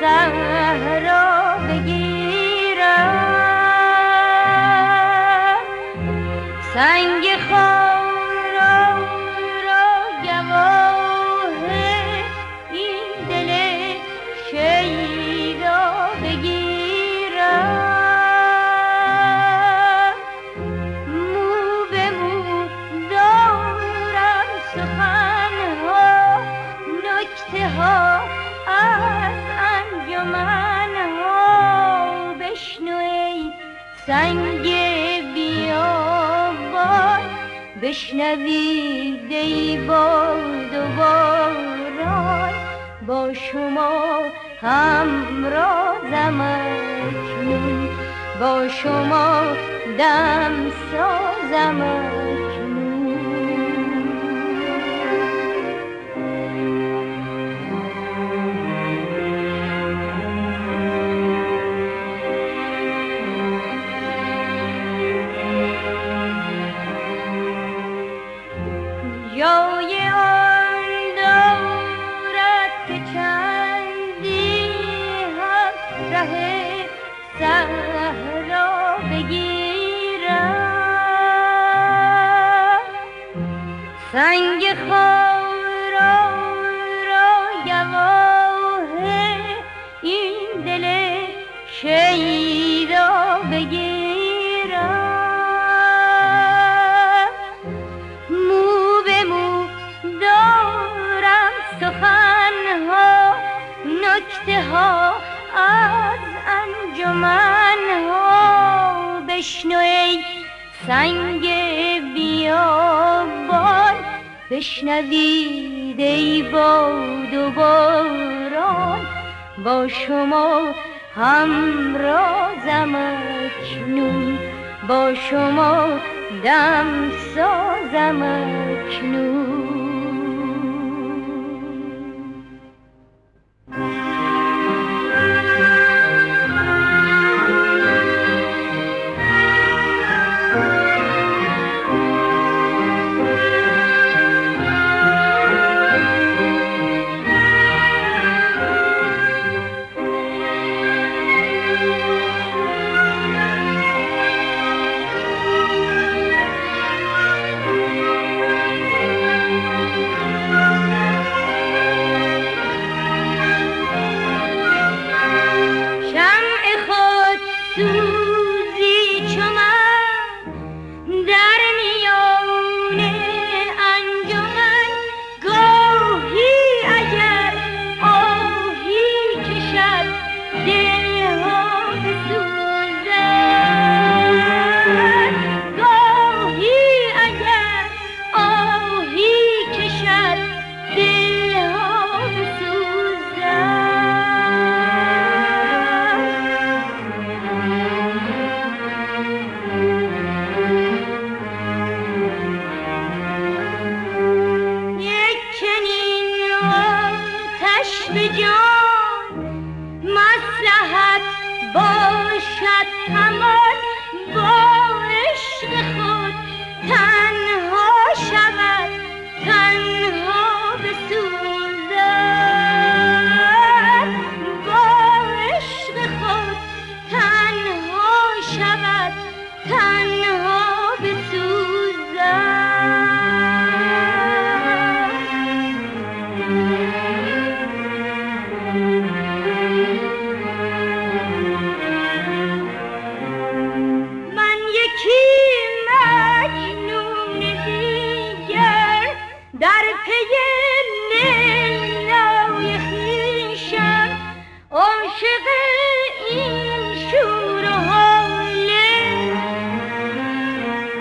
صحرا بگیرم، سنگ خارا را گواه این دل شیدا بگیرم، مو به مو دارم سخنها، نکته ها از انجمنها، بشنو ای سنگ بیابان، بشنوید ای باد و باران، با شما همرازم اکنون، با شما دم سازم اکنون. جای آن دارد که چندی هم ره صحرا بگیرم، سنگ خارا را گواه این دل شیدا بگیرم، مو به مو دارم سخنها، نکته ها از انجمنها، بشنو ای سنگ بیابان، بشنوید ای باد و باران، با شما همرازم اکنون، با شما دم سازم اکنون.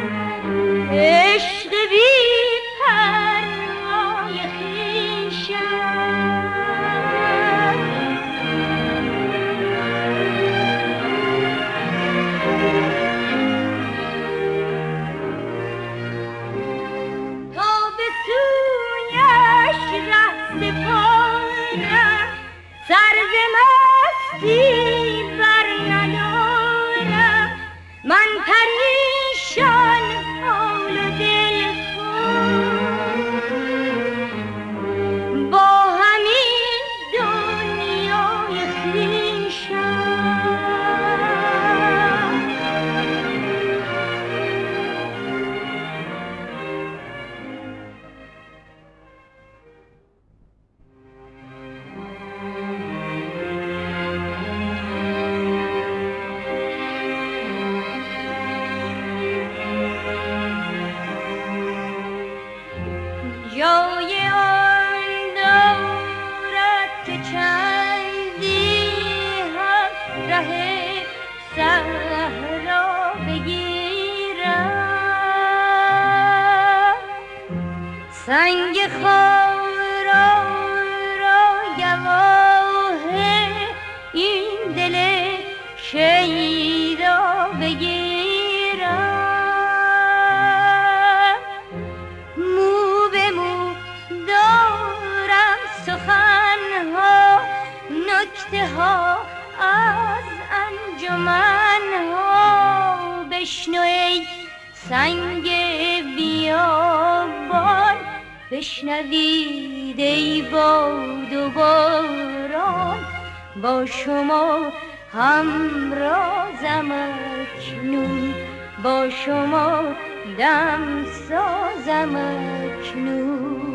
عشق بی پروای خویشم، قصه ها از انجمن ها بشنو ای سنگ بیابان، بشنوید ای باد و باران، با شما همرازم اکنون، با شما دم سازم اکنون.